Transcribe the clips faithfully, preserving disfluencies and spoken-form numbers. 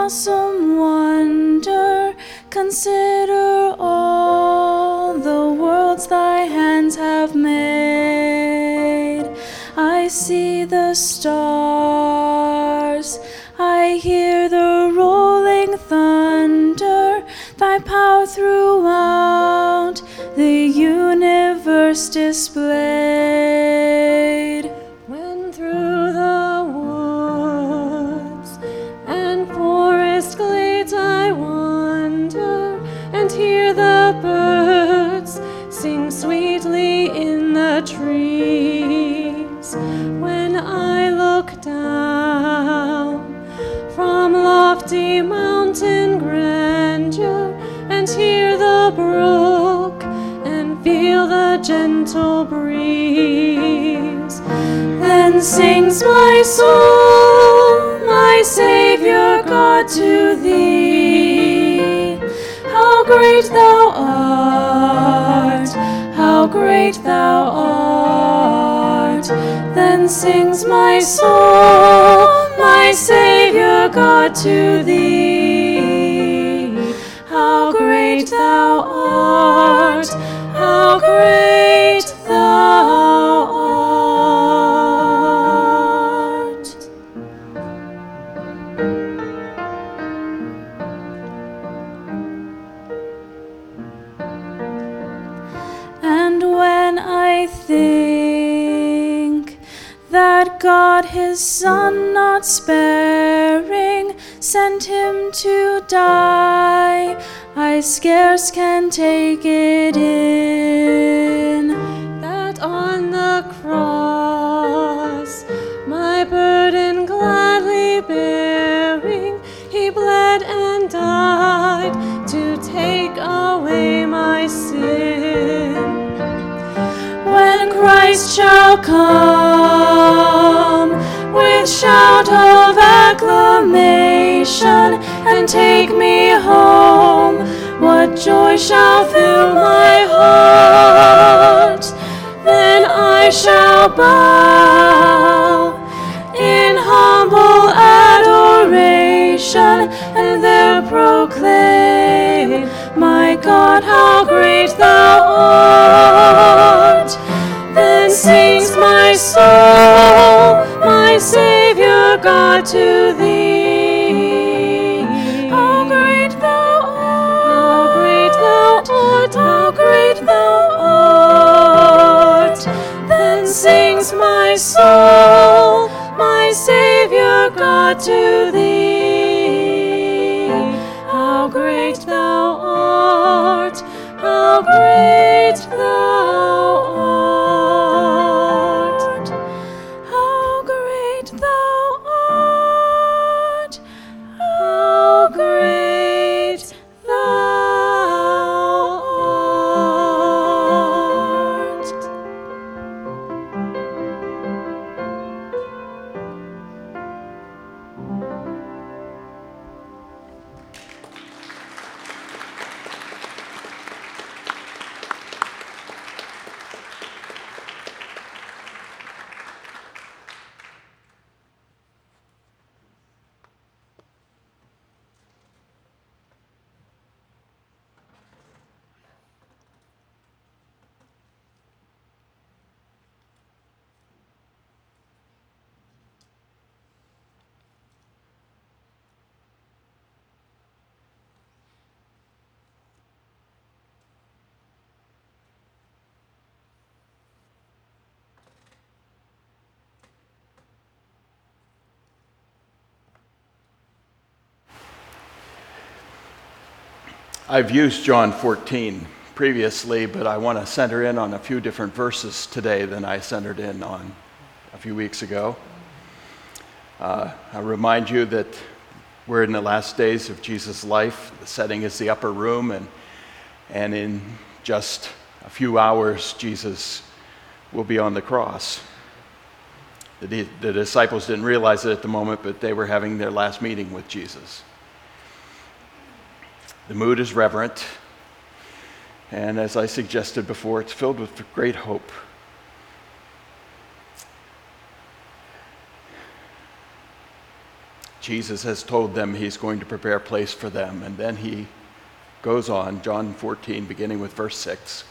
awesome wonder, consider all the worlds thy hands have made. I see the stars, I hear the rolling thunder, thy power throughout the universe displayed. When through the woods and forest glades I wander and hear the birds sing sweetly in the trees, when I look down from lofty mountain grandeur and hear the brook and feel the gentle breeze, then sings my soul, my Savior God, to thee. How great thou art, how great thou art. Then sings my soul, my Savior God, to thee. How great thou art, how great thou art. And when I think that God his Son not sparing sent him to die, I scarce can take it in, that on the cross, my burden gladly bearing, he bled and died to take away my sin. When Christ shall come with shout of acclamation and take me home, what joy shall fill my heart? Then I shall bow in humble adoration and there proclaim, my God, how great thou art. Then sings my soul, my Savior God, to thee. How great thou art, how great thou art, how great thou art. Then sings my soul, my Savior God, to thee. How great thou art, how great thou art. How great thou art, how great thou art. I've used John fourteen previously, but I want to center in on a few different verses today than I centered in on a few weeks ago. Uh, I remind you that we're in the last days of Jesus' life. The setting is the upper room, and, and in just a few hours, Jesus will be on the cross. The, the disciples didn't realize it at the moment, but they were having their last meeting with Jesus. The mood is reverent, and as I suggested before, it's filled with great hope. Jesus has told them he's going to prepare a place for them. And then he goes on, John fourteen, beginning with verse six.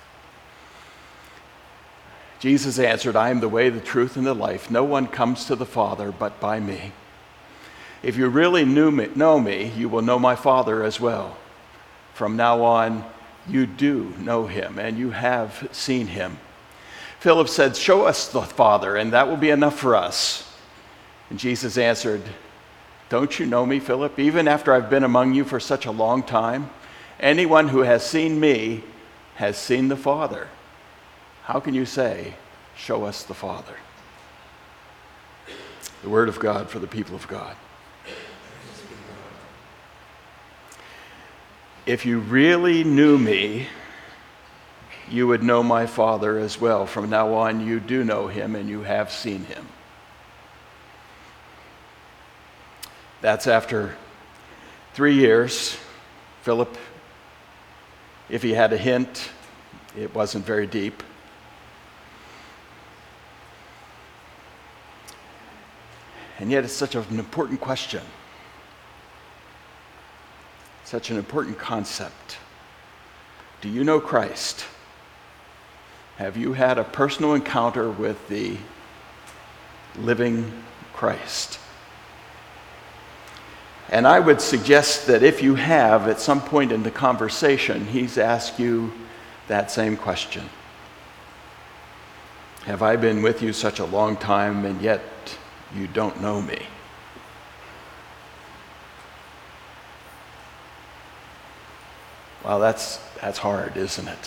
Jesus answered, I am the way, the truth, and the life. No one comes to the Father but by me. If you really knew me, know me, you will know my Father as well. From now on, you do know him, and you have seen him. Philip said, show us the Father, and that will be enough for us. And Jesus answered, don't you know me, Philip, even after I've been among you for such a long time? Anyone who has seen me has seen the Father. How can you say, show us the Father? The word of God for the people of God. If you really knew me, you would know my Father as well. From now on, you do know him and you have seen him. That's after three years. Philip, if he had a hint, it wasn't very deep. And yet it's such an important question. Such an important concept. Do you know Christ? Have you had a personal encounter with the living Christ? And I would suggest that if you have, at some point in the conversation, he's asked you that same question. Have I been with you such a long time and yet you don't know me? Well, that's, that's hard, isn't it?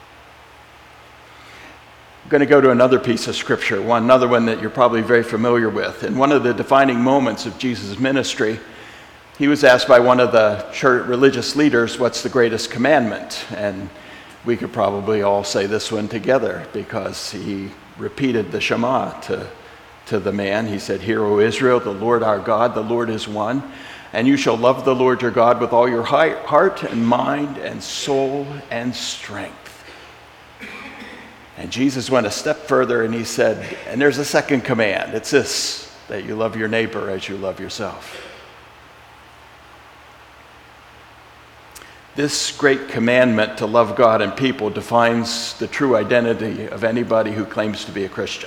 I'm going to go to another piece of scripture, one another one that you're probably very familiar with. In one of the defining moments of Jesus' ministry, he was asked by one of the church religious leaders, what's the greatest commandment? And we could probably all say this one together because he repeated the Shema to, to the man. He said, hear, O Israel, the Lord our God, the Lord is one. And you shall love the Lord your God with all your heart and mind and soul and strength. And Jesus went a step further and he said, and there's a second command. It's this, that you love your neighbor as you love yourself. This great commandment to love God and people defines the true identity of anybody who claims to be a Christian.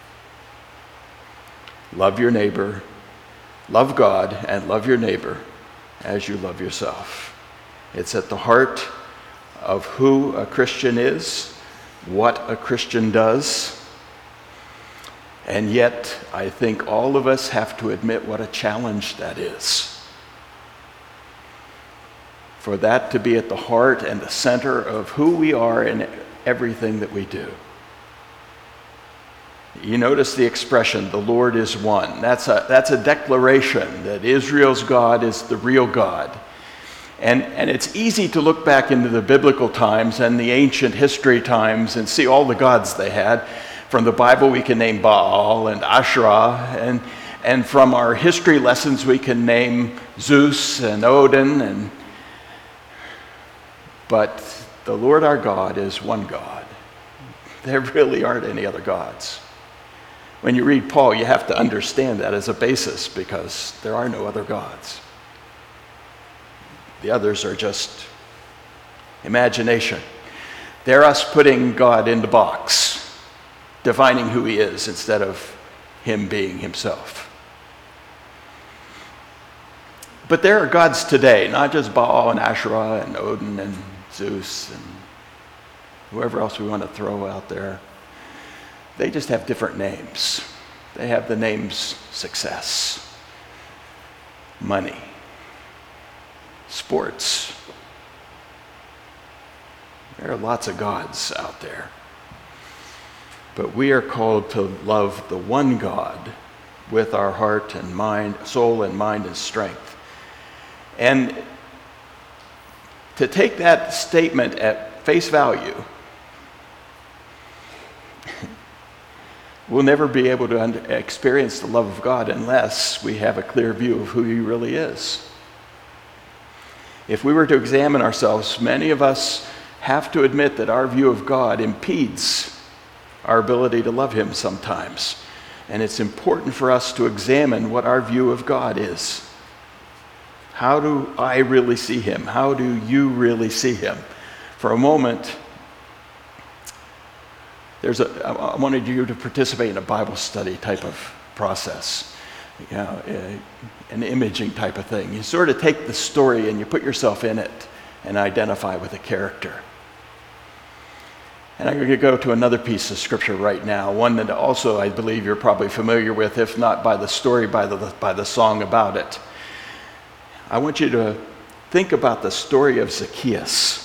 Love your neighbor, love God, and love your neighbor as you love yourself. It's at the heart of who a Christian is, what a Christian does, and yet I think all of us have to admit what a challenge that is. For that to be at the heart and the center of who we are in everything that we do. You notice the expression, the Lord is one. That's a, that's a declaration that Israel's God is the real God. And, and it's easy to look back into the biblical times and the ancient history times and see all the gods they had. From the Bible, we can name Baal and Asherah. And, and from our history lessons, we can name Zeus and Odin. And, but the Lord our God is one God. There really aren't any other gods. When you read Paul, you have to understand that as a basis because there are no other gods. The others are just imagination. They're us putting God in the box, defining who he is instead of him being himself. But there are gods today, not just Baal and Asherah and Odin and Zeus and whoever else we want to throw out there. They just have different names. They have the names success, money, sports. There are lots of gods out there. But we are called to love the one God with our heart and mind, soul and mind and strength. And to take that statement at face value, we'll never be able to un- experience the love of God unless we have a clear view of who he really is. If we were to examine ourselves, many of us have to admit that our view of God impedes our ability to love him sometimes. And it's important for us to examine what our view of God is. How do I really see him? How do you really see him? For a moment, there's a, I wanted you to participate in a Bible study type of process, you know, a, an imaging type of thing. You sort of take the story and you put yourself in it and identify with a character. And I'm going to go to another piece of scripture right now, one that also I believe you're probably familiar with, if not by the story, by the, by the song about it. I want you to think about the story of Zacchaeus.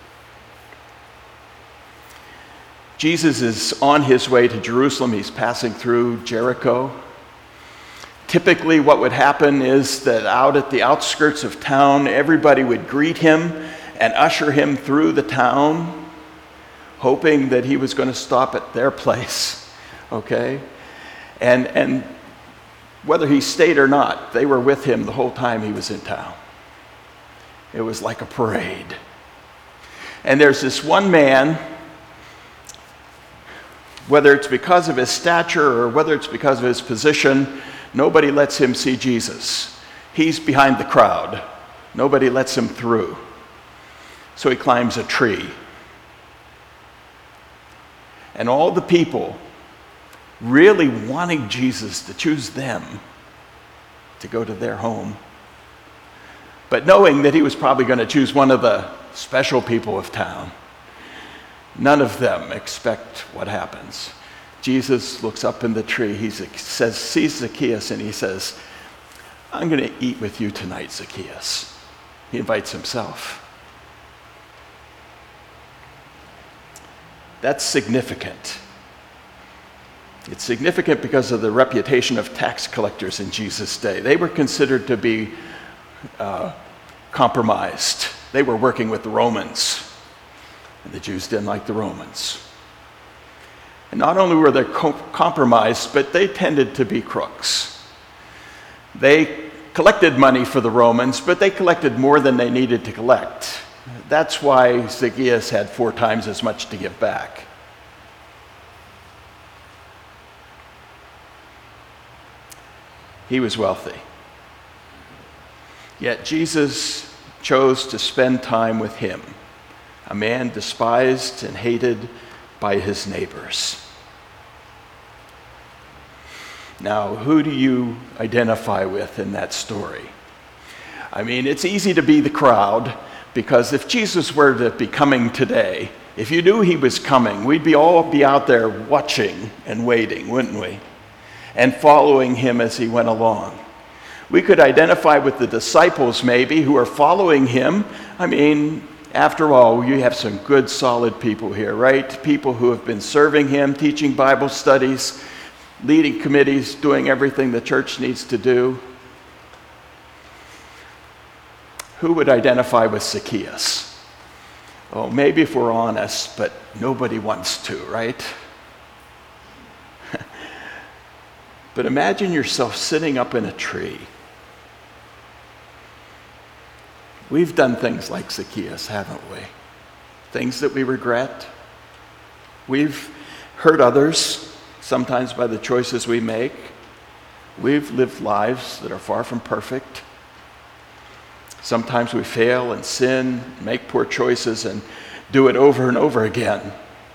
Jesus is on his way to Jerusalem. He's passing through Jericho. Typically what would happen is that out at the outskirts of town, everybody would greet him and usher him through the town, hoping that he was going to stop at their place, okay? And, and whether he stayed or not, they were with him the whole time he was in town. It was like a parade. And there's this one man, whether it's because of his stature or whether it's because of his position, nobody lets him see Jesus. He's behind the crowd. Nobody lets him through. So he climbs a tree. And all the people really wanting Jesus to choose them to go to their home, but knowing that he was probably going to choose one of the special people of town, none of them expect what happens. Jesus looks up in the tree. He says, sees Zacchaeus, and he says, I'm going to eat with you tonight, Zacchaeus. He invites himself. That's significant. It's significant because of the reputation of tax collectors in Jesus' day. They were considered to be uh, compromised. They were working with the Romans, and the Jews didn't like the Romans. And not only were they co- compromised, but they tended to be crooks. They collected money for the Romans, but they collected more than they needed to collect. That's why Zacchaeus had four times as much to give back. He was wealthy. Yet Jesus chose to spend time with him, a man despised and hated by his neighbors. Now, who do you identify with in that story? I mean, it's easy to be the crowd, because if Jesus were to be coming today, if you knew he was coming, we'd be all be out there watching and waiting, wouldn't we? And following him as he went along. We could identify with the disciples maybe who are following him. I mean, after all, you have some good, solid people here, right? People who have been serving him, teaching Bible studies, leading committees, doing everything the church needs to do. Who would identify with Zacchaeus? Oh, maybe if we're honest, but nobody wants to, right? But imagine yourself sitting up in a tree. We've done things like Zacchaeus, haven't we? Things that we regret. We've hurt others, sometimes by the choices we make. We've lived lives that are far from perfect. Sometimes we fail and sin, make poor choices, and do it over and over again.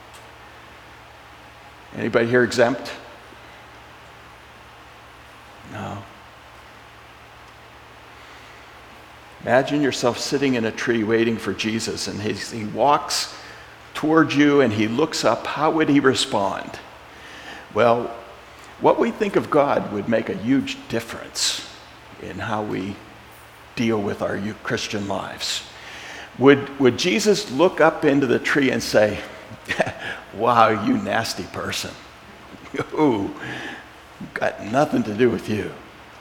Anybody here exempt? No. Imagine yourself sitting in a tree waiting for Jesus, and he, he walks towards you and he looks up. How would he respond? Well, what we think of God would make a huge difference in how we deal with our Christian lives. Would, would Jesus look up into the tree and say, wow, you nasty person. Ooh, got nothing to do with you.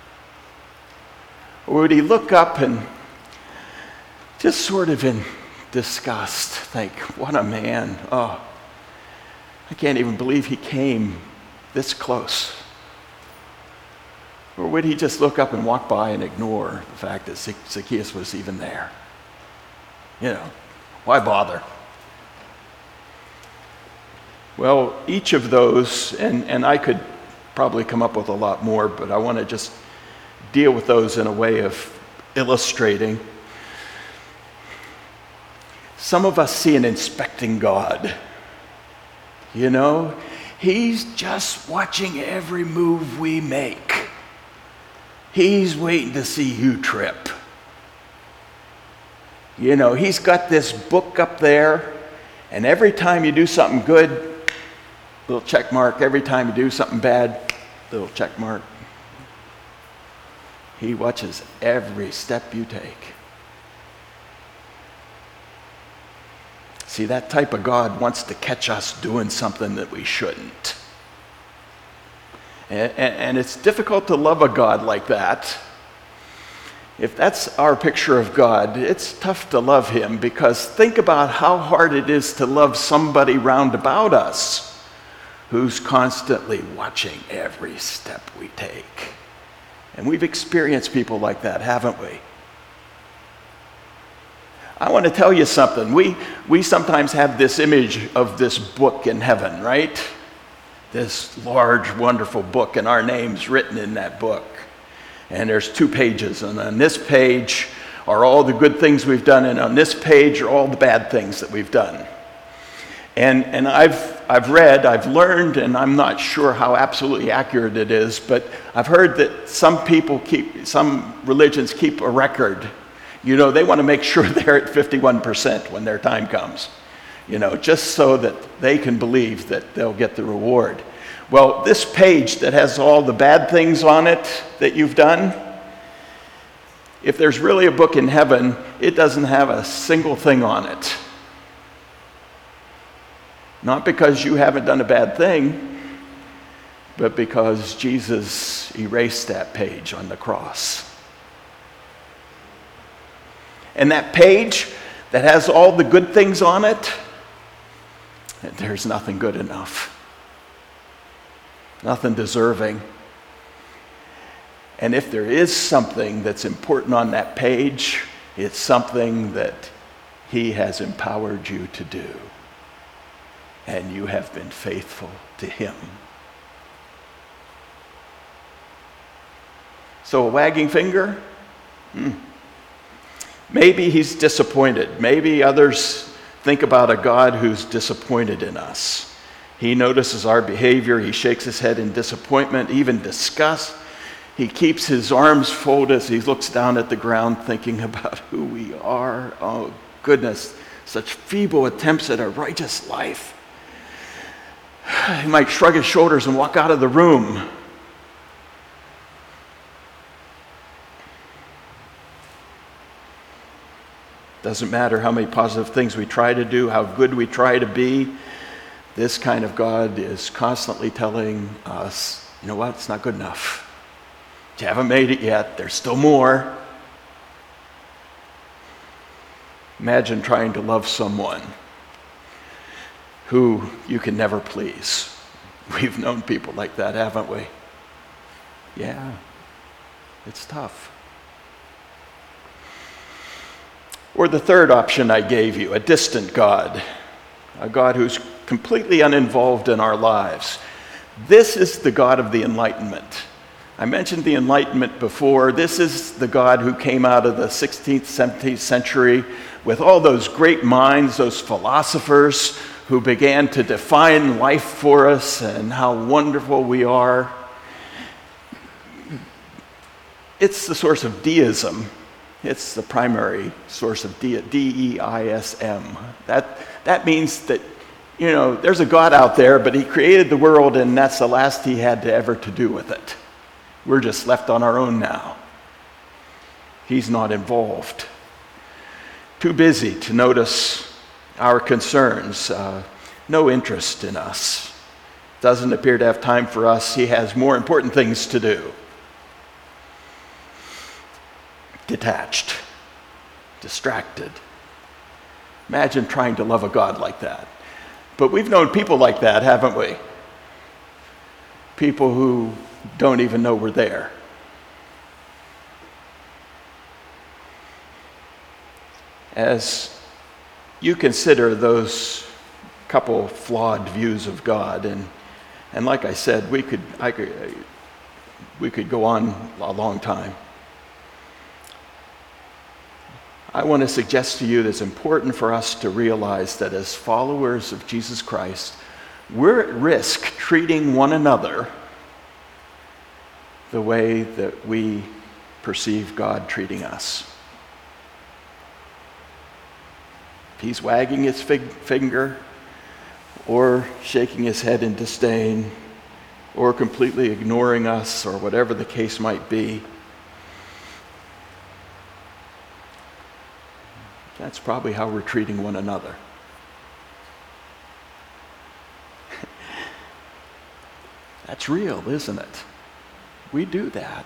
Or would he look up and just sort of in disgust think, what a man. Oh, I can't even believe he came this close. Or would he just look up and walk by and ignore the fact that Zacchaeus was even there? You know, why bother? Well, each of those, and, and I could probably come up with a lot more, but I want to just deal with those in a way of illustrating. Some of us see an inspecting God. You know, he's just watching every move we make. He's waiting to see you trip. You know, he's got this book up there, and every time you do something good, little check mark. Every time you do something bad, little check mark. He watches every step you take. See, that type of God wants to catch us doing something that we shouldn't. And, and, and it's difficult to love a God like that. If that's our picture of God, it's tough to love him, because think about how hard it is to love somebody round about us who's constantly watching every step we take. And we've experienced people like that, haven't we? I want to tell you something. We, we sometimes have this image of this book in heaven, right? This large, wonderful book, and our name's written in that book. And there's two pages, and on this page are all the good things we've done, and on this page are all the bad things that we've done. And, and I've, I've read, I've learned, and I'm not sure how absolutely accurate it is, but I've heard that some people keep, some religions keep a record. You know, they want to make sure they're at fifty-one percent when their time comes, you know, just so that they can believe that they'll get the reward. Well, this page that has all the bad things on it that you've done, if there's really a book in heaven, it doesn't have a single thing on it. Not because you haven't done a bad thing, but because Jesus erased that page on the cross. And that page that has all the good things on it, there's nothing good enough. Nothing deserving. And if there is something that's important on that page, it's something that he has empowered you to do. And you have been faithful to him. So a wagging finger? Hmm. Maybe he's disappointed. Maybe others think about a God who's disappointed in us. He notices our behavior. He shakes his head in disappointment, even disgust. He keeps his arms folded as he looks down at the ground, thinking about who we are. Oh, goodness, such feeble attempts at a righteous life. He might shrug his shoulders and walk out of the room. Doesn't matter how many positive things we try to do, how good we try to be. This kind of God is constantly telling us, you know what, it's not good enough. You haven't made it yet. There's still more. Imagine trying to love someone who you can never please. We've known people like that, haven't we? Yeah, it's tough. Or the third option I gave you, a distant God, a God who's completely uninvolved in our lives. This is the God of the Enlightenment. I mentioned the Enlightenment before. This is the God who came out of the sixteenth, seventeenth century with all those great minds, those philosophers who began to define life for us and how wonderful we are. It's the source of deism. It's the primary source of de- D E I S M. That, that means that, you know, there's a God out there, but he created the world, and that's the last he had to ever to do with it. We're just left on our own now. He's not involved. Too busy to notice our concerns. Uh, no interest in us. Doesn't appear to have time for us. He has more important things to do. Detached. Distracted. Imagine trying to love a God like that. But we've known people like that, haven't we? People who don't even know we're there. As you consider those couple flawed views of God, and And like I said, we could, I could, we could go on a long time. I want to suggest to you that it's important for us to realize that as followers of Jesus Christ, we're at risk treating one another the way that we perceive God treating us. If he's wagging his fig- finger, or shaking his head in disdain, or completely ignoring us, or whatever the case might be, that's probably how we're treating one another. That's real, isn't it? We do that.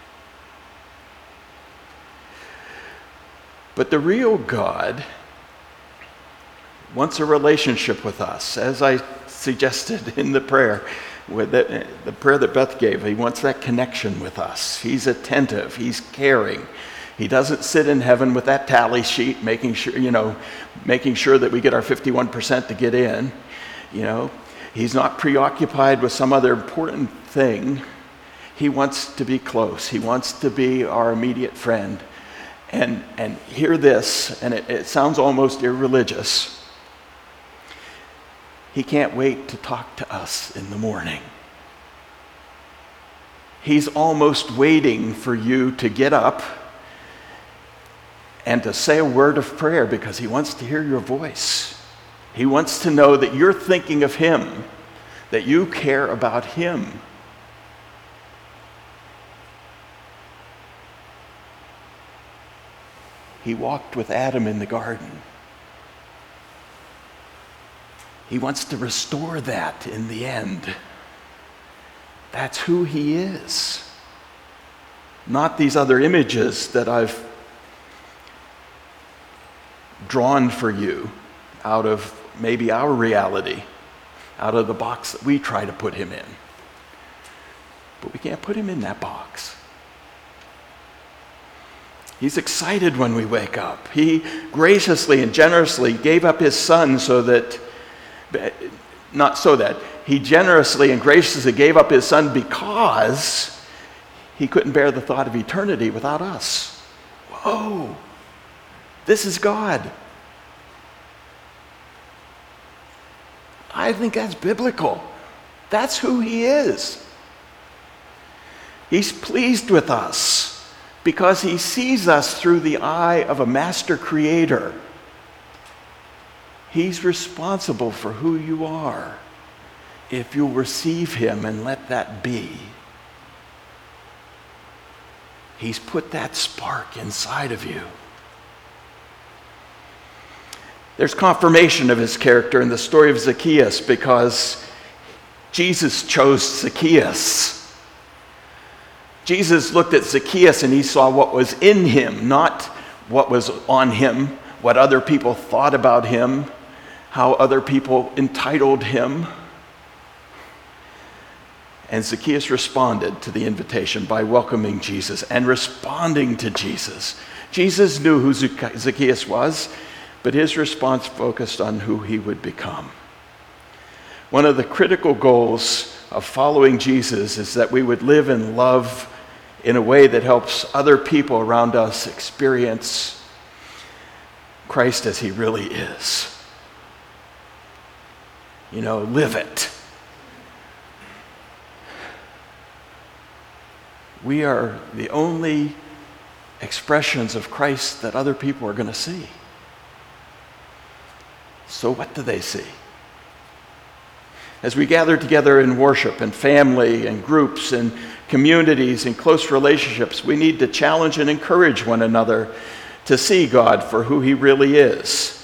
But the real God wants a relationship with us, as I suggested in the prayer, with the, the prayer that Beth gave. He wants that connection with us. He's attentive. He's caring. He doesn't sit in heaven with that tally sheet, making sure, you know, making sure that we get our fifty-one percent to get in. You know, he's not preoccupied with some other important thing. He wants to be close. He wants to be our immediate friend. And and hear this, and it, it sounds almost irreligious. He can't wait to talk to us in the morning. He's almost waiting for you to get up and to say a word of prayer, because he wants to hear your voice. He wants to know that you're thinking of him, that you care about him. He walked with Adam in the garden. He wants to restore that in the end. That's who he is. Not these other images that I've drawn for you out of maybe our reality, out of the box that we try to put him in. But we can't put him in that box. He's excited when we wake up. He graciously and generously gave up his son so that, not so that, he generously and graciously gave up his son because he couldn't bear the thought of eternity without us. Whoa, this is God. I think that's biblical. That's who he is. He's pleased with us because he sees us through the eye of a master creator. He's responsible for who you are if you'll receive him and let that be. He's put that spark inside of you. There's confirmation of his character in the story of Zacchaeus because Jesus chose Zacchaeus. Jesus looked at Zacchaeus and he saw what was in him, not what was on him, what other people thought about him, how other people entitled him. And Zacchaeus responded to the invitation by welcoming Jesus and responding to Jesus. Jesus knew who Zacchaeus was, but his response focused on who he would become. One of the critical goals of following Jesus is that we would live in love in a way that helps other people around us experience Christ as he really is. You know, live it. We are the only expressions of Christ that other people are going to see. So what do they see? As we gather together in worship and family and groups and communities and close relationships, we need to challenge and encourage one another to see God for who he really is.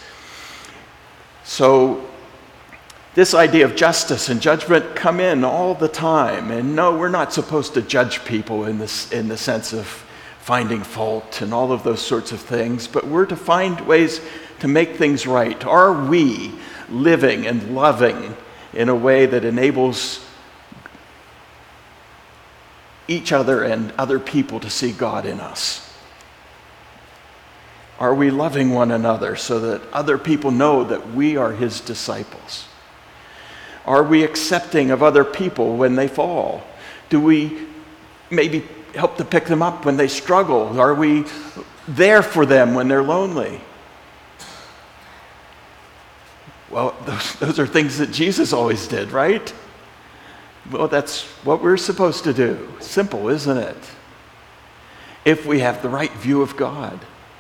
So this idea of justice and judgment come in all the time. And no, we're not supposed to judge people in this in the sense of finding fault and all of those sorts of things, but we're to find ways to make things right. Are we living and loving in a way that enables each other and other people to see God in us? Are we loving one another so that other people know that we are his disciples? Are we accepting of other people when they fall? Do we maybe help to pick them up when they struggle? Are we there for them when they're lonely? Well, those, those are things that Jesus always did, right? Well, that's what we're supposed to do. Simple, isn't it? If we have the right view of God.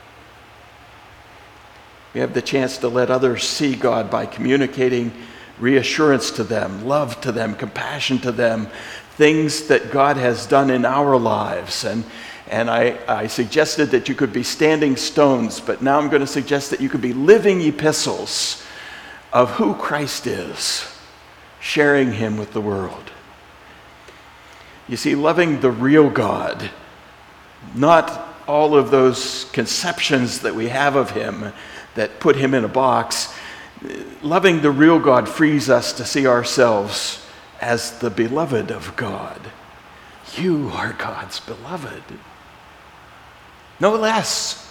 We have the chance to let others see God by communicating reassurance to them, love to them, compassion to them, things that God has done in our lives. And, and I, I suggested that you could be standing stones, but now I'm going to suggest that you could be living epistles of who Christ is, sharing him with the world. You see, loving the real God, not all of those conceptions that we have of him that put him in a box. Loving the real God frees us to see ourselves as the beloved of God. You are God's beloved. No less.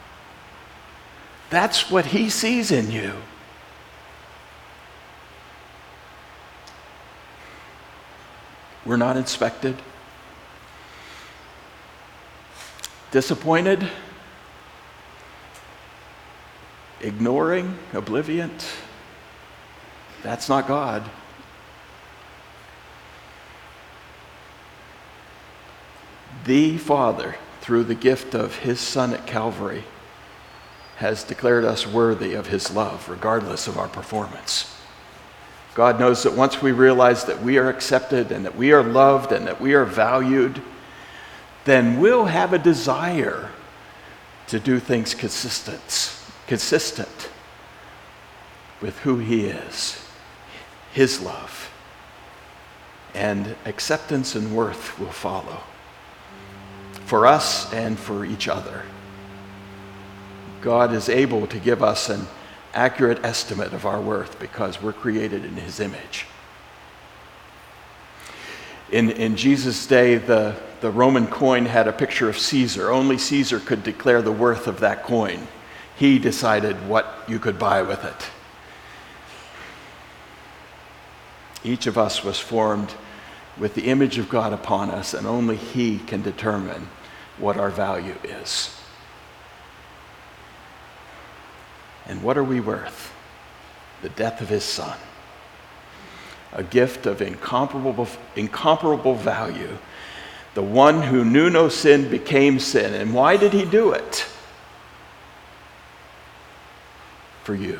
That's what he sees in you. We're not inspected. Disappointed. Ignoring, oblivion. That's not God. The Father, through the gift of his Son at Calvary, has declared us worthy of his love, regardless of our performance. God knows that once we realize that we are accepted and that we are loved and that we are valued, then we'll have a desire to do things consistent, consistent with who he is, his love, and acceptance and worth will follow for us and for each other. God is able to give us an accurate estimate of our worth because we're created in his image. In, in Jesus' day, the, the Roman coin had a picture of Caesar. Only Caesar could declare the worth of that coin. He decided what you could buy with it. Each of us was formed with the image of God upon us, and only he can determine what our value is. And what are we worth? The death of his Son. A gift of incomparable, incomparable value. The one who knew no sin became sin. And why did he do it? For you.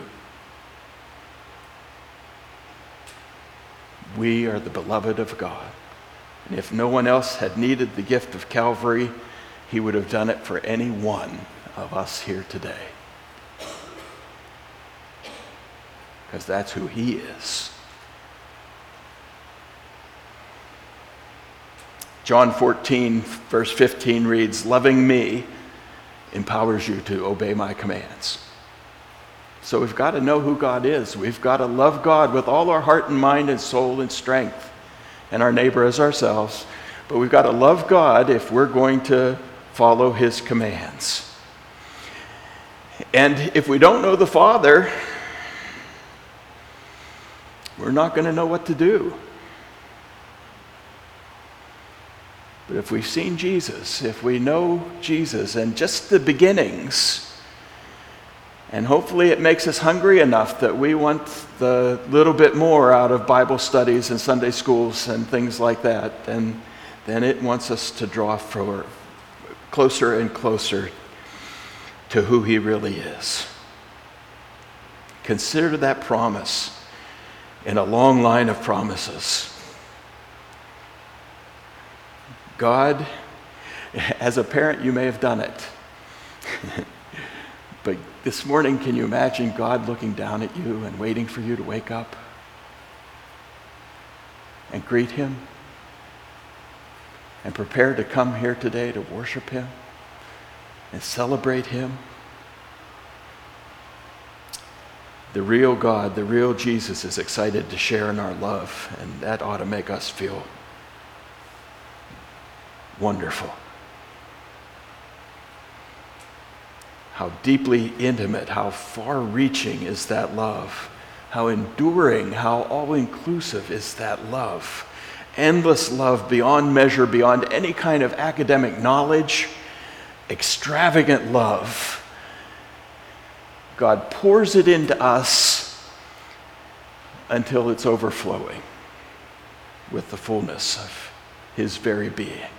We are the beloved of God. And if no one else had needed the gift of Calvary, he would have done it for any one of us here today. Because that's who he is. John fourteen, verse fifteen reads, "Loving me empowers you to obey my commands." So we've got to know who God is. We've got to love God with all our heart and mind and soul and strength, and our neighbor as ourselves. But we've got to love God if we're going to follow his commands. And if we don't know the Father, we're not going to know what to do. But if we've seen Jesus, if we know Jesus and just the beginnings, and hopefully it makes us hungry enough that we want the little bit more out of Bible studies and Sunday schools and things like that, and then it wants us to draw forward, closer and closer to who he really is. Consider that promise in a long line of promises. God, as a parent, you may have done it. But this morning, can you imagine God looking down at you and waiting for you to wake up and greet him and prepare to come here today to worship him and celebrate him? The real God, the real Jesus is excited to share in our love, and that ought to make us feel wonderful. How deeply intimate, how far-reaching is that love how enduring, how all-inclusive is that love. Endless love beyond measure, beyond any kind of academic knowledge, extravagant love. God pours it into us until it's overflowing with the fullness of his very being.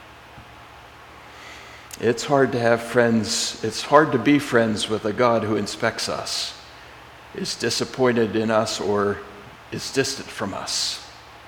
It's hard to have friends, it's hard to be friends with a God who inspects us, is disappointed in us, or is distant from us.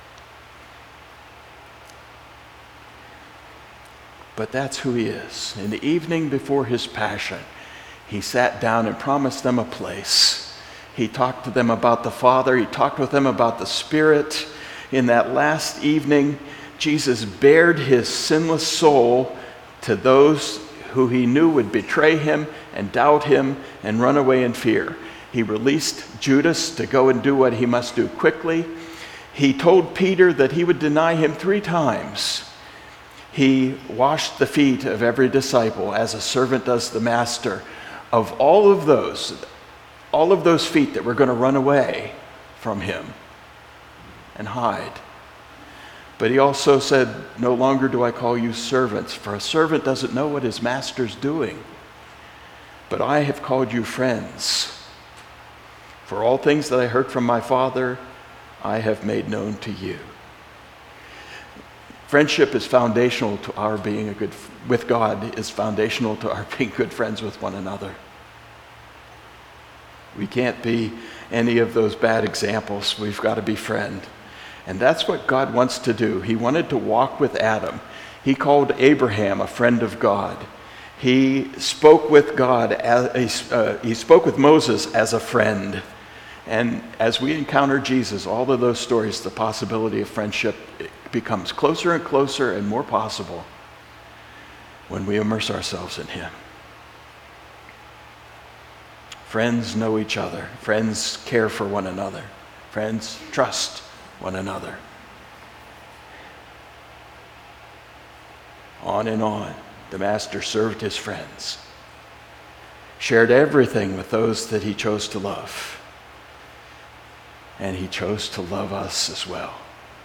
But that's who he is. In the evening before his passion, he sat down and promised them a place. He talked to them about the Father. He talked with them about the Spirit. In that last evening, Jesus bared his sinless soul to those who he knew would betray him and doubt him and run away in fear. He released Judas to go and do what he must do quickly. He told Peter that he would deny him three times. He washed the feet of every disciple as a servant does the master. Of all of those, all of those feet that were going to run away from him and hide. But he also said, no longer do I call you servants, for a servant doesn't know what his master's doing. But I have called you friends. For all things that I heard from my Father, I have made known to you. Friendship is foundational to our being a good, with God is foundational to our being good friends with one another. We can't be any of those bad examples. We've got to be friend. And that's what God wants to do. He wanted to walk with Adam. He called Abraham a friend of God. He spoke with God, as, uh, he spoke with Moses as a friend. And as we encounter Jesus, all of those stories, the possibility of friendship becomes closer and closer and more possible when we immerse ourselves in him. Friends know each other. Friends care for one another. Friends trust one another. On and on, the Master served his friends, shared everything with those that he chose to love, and he chose to love us as well.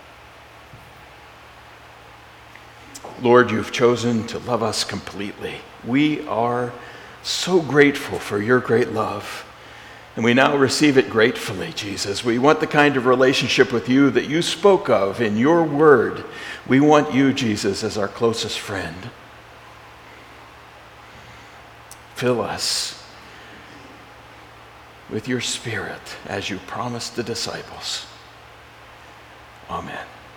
Lord, you've chosen to love us completely. We are so grateful for your great love. And we now receive it gratefully, Jesus. We want the kind of relationship with you that you spoke of in your word. We want you, Jesus, as our closest friend. Fill us with your Spirit as you promised the disciples. Amen.